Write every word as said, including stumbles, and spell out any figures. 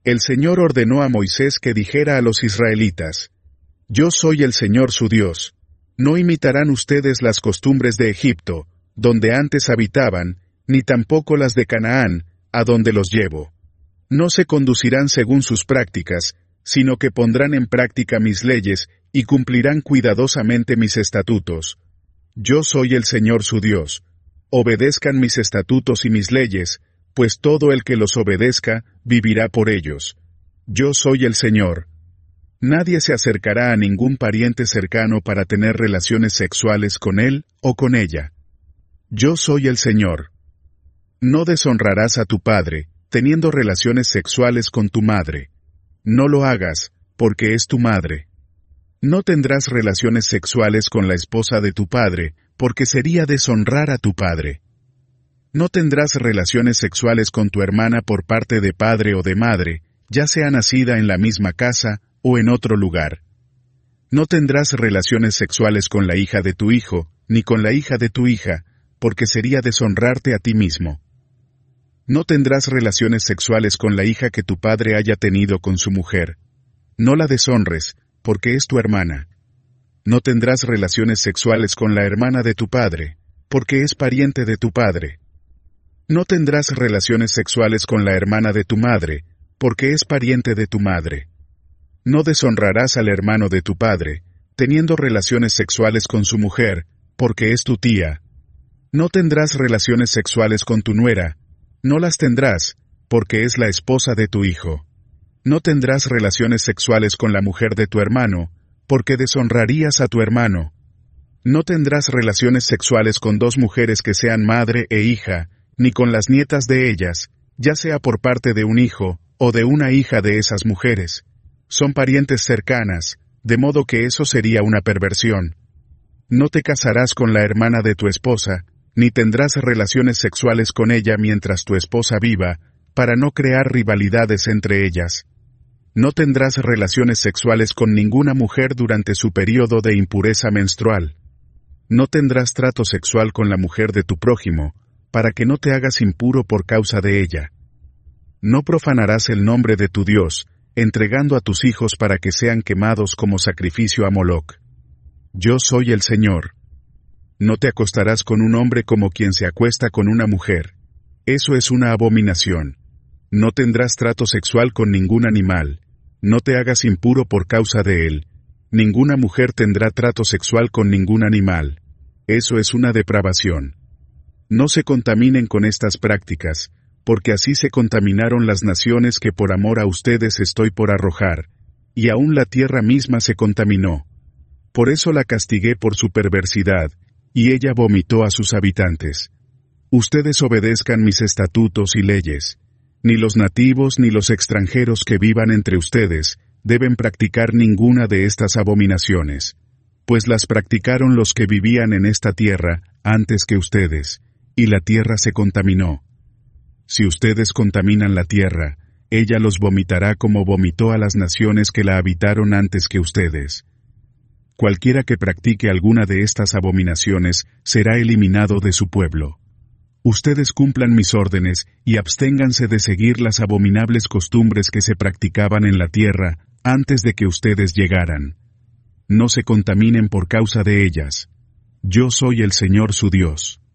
El Señor ordenó a Moisés que dijera a los israelitas: Yo soy el Señor su Dios. No imitarán ustedes las costumbres de Egipto, donde antes habitaban, ni tampoco las de Canaán, a donde los llevo. No se conducirán según sus prácticas, sino que pondrán en práctica mis leyes y cumplirán cuidadosamente mis estatutos. Yo soy el Señor su Dios. Obedezcan mis estatutos y mis leyes, pues todo el que los obedezca, vivirá por ellos. Yo soy el Señor. Nadie se acercará a ningún pariente cercano para tener relaciones sexuales con él o con ella. Yo soy el Señor. No deshonrarás a tu padre, teniendo relaciones sexuales con tu madre. No lo hagas, porque es tu madre. No tendrás relaciones sexuales con la esposa de tu padre, porque sería deshonrar a tu padre. No tendrás relaciones sexuales con tu hermana por parte de padre o de madre, ya sea nacida en la misma casa o en otro lugar. No tendrás relaciones sexuales con la hija de tu hijo, ni con la hija de tu hija, porque sería deshonrarte a ti mismo. No tendrás relaciones sexuales con la hija que tu padre haya tenido con su mujer. No la deshonres, porque es tu hermana. No tendrás relaciones sexuales con la hermana de tu padre, porque es pariente de tu padre. No tendrás relaciones sexuales con la hermana de tu madre, porque es pariente de tu madre. No deshonrarás al hermano de tu padre, teniendo relaciones sexuales con su mujer, porque es tu tía. No tendrás relaciones sexuales con tu nuera, no las tendrás, porque es la esposa de tu hijo. No tendrás relaciones sexuales con la mujer de tu hermano, porque deshonrarías a tu hermano. No tendrás relaciones sexuales con dos mujeres que sean madre e hija, ni con las nietas de ellas, ya sea por parte de un hijo, o de una hija de esas mujeres. Son parientes cercanas, de modo que eso sería una perversión. No te casarás con la hermana de tu esposa, ni tendrás relaciones sexuales con ella mientras tu esposa viva, para no crear rivalidades entre ellas. No tendrás relaciones sexuales con ninguna mujer durante su período de impureza menstrual. No tendrás trato sexual con la mujer de tu prójimo, para que no te hagas impuro por causa de ella. No profanarás el nombre de tu Dios, entregando a tus hijos para que sean quemados como sacrificio a Moloc. Yo soy el Señor. No te acostarás con un hombre como quien se acuesta con una mujer. Eso es una abominación. No tendrás trato sexual con ningún animal. No te hagas impuro por causa de él. Ninguna mujer tendrá trato sexual con ningún animal. Eso es una depravación. No se contaminen con estas prácticas, porque así se contaminaron las naciones que por amor a ustedes estoy por arrojar, y aún la tierra misma se contaminó. Por eso la castigué por su perversidad, y ella vomitó a sus habitantes. Ustedes obedezcan mis estatutos y leyes. Ni los nativos ni los extranjeros que vivan entre ustedes deben practicar ninguna de estas abominaciones, pues las practicaron los que vivían en esta tierra antes que ustedes, y la tierra se contaminó. Si ustedes contaminan la tierra, ella los vomitará como vomitó a las naciones que la habitaron antes que ustedes. Cualquiera que practique alguna de estas abominaciones será eliminado de su pueblo. Ustedes cumplan mis órdenes y absténganse de seguir las abominables costumbres que se practicaban en la tierra antes de que ustedes llegaran. No se contaminen por causa de ellas. Yo soy el Señor su Dios.